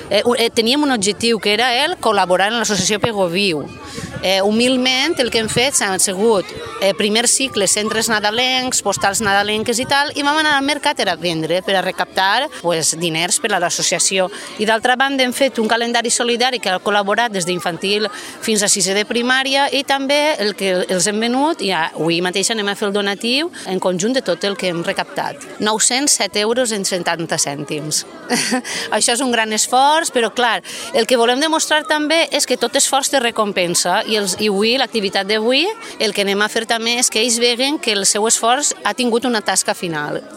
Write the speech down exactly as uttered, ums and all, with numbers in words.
Eh, eh, teníem un objectiu que era el col·laborar en l'associació Pego Viu. Eh, humilment el que hem fet han sigut eh, primer cicle centres nadalencs, postals nadalenques i tal, i vam anar al mercat a vendre, per a recaptar pues, diners per a l'associació. I d'altra banda hem fet un calendari solidari que ha col·laborat des d'infantil fins a sisè de primària i també el que els hem venut, i avui mateix anem a fer el donatiu en conjunt de tot el que hem recaptat. nou-cents set euros en setanta cèntims. Això és un gran esforç, però clar, el que volem demostrar també és que tot esforç té recompensa i, els, i avui, l'activitat d'avui, el que anem a fer també és que ells veguen que el seu esforç ha tingut una tasca final.